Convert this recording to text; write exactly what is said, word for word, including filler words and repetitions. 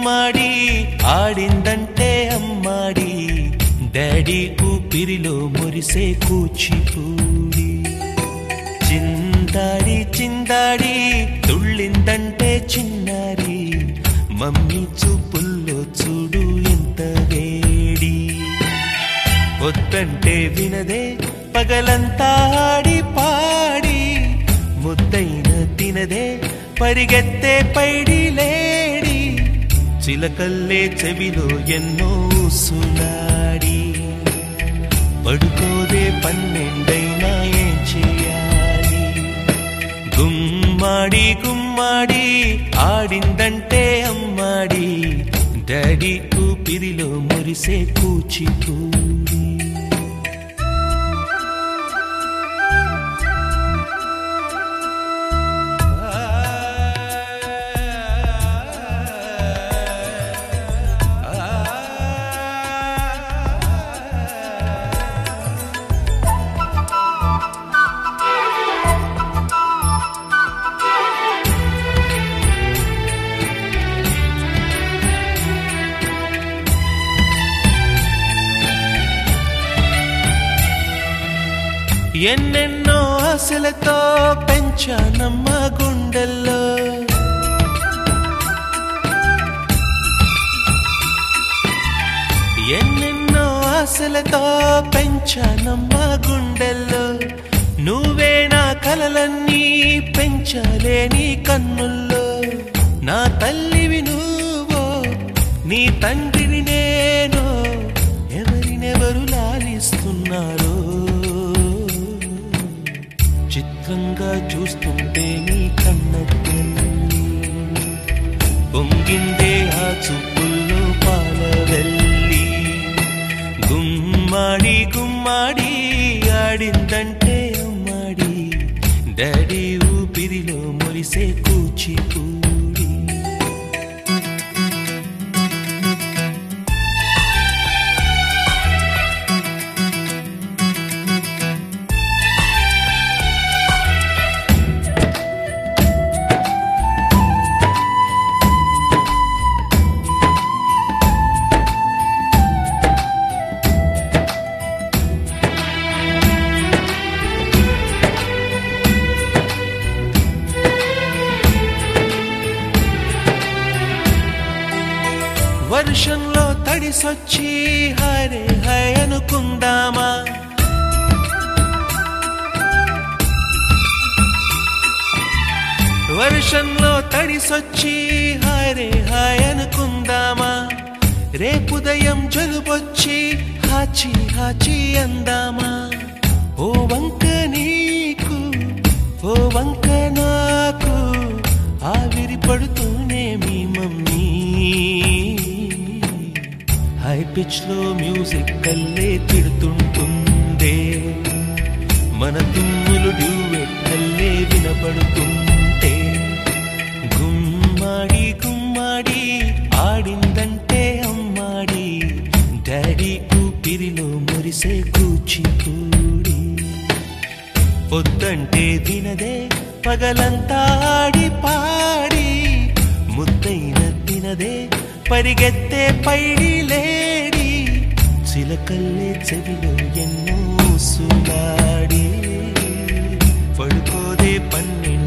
గుమ్మాడి ఆడిందంటే అమ్మాడి డాడీ ఊపిరిలో మురిసే కూచిపూడి చిందాడి చిందాడి తుళ్ళిందంటే చిన్నారి మమ్మీ చూపుల్లో చూడు ఎంత వేడి వద్దంటే వినదే పగలంతా ఆడి పాడి ముద్దైన తినదే పరిగెత్తే పైడి లేడి చిలకల్లే చెవిలో ఎన్నో సులాడి పడుకోదే పన్నెండైనా ఏం చేయాలి గుమ్మాడి గుమ్మాడి ఆడిందంటే అమ్మాడి డాడీ ఊపిరిలో మురిసే కూచిపూడి ఎన్నెన్నో ఆశలతో పెంచానమ్మ గుండెల్లో ఎన్నెన్నో ఆశలతో పెంచానమ్మ గుండెల్లో నువ్వే నా కలలన్నీ పెంచాలే నీ కన్నుల్లో నా తల్లివి నువ్వో నీ తండ్రిని నేను ఎవరినెవరు లాలిస్తున్నారో చిత్రంగా చూస్తుంటే నీ కన్నెల్లి పొంగిందే ఆ చూపుల్లో పాలవెల్లి గుమ్మాడి గుమ్మాడి ఆడిందంటే అమ్మాడి డాడీ ఊపిరిలో మురిసే కూచిపూడి వర్షంలో తడిసొచ్చి హరే హై అనుకుందామా వర్షంలో తడిసొచ్చి హరే హై అనుకుందామా రేపుదయం జలుబొచ్చి హాచి హాచి అందామా ఓ వంక నీకు ఓ వంక నాకు ఆవిరి పడుతూనే మీ మమ్మీ హై పిచ్ లో మ్యూజిక్ కల్లే తిడుతుంటుందే మన తుమ్ములు డ్యూయెట్ కల్లే వినపడుతుంటే గుమ్మాడి గుమ్మాడి ఆడిందంటే అమ్మాడి డాడీ ఊపిరిలో మురిసే కూచిపూడి పొద్దంటే తినదే పగలంతా ఆడి పాడి ముద్దైన తినదే పరిగెత్తే పైడి లేడి చిలకల్లే చెవిలో ఎన్నో సులాడి పడుకోదే పన్నెండు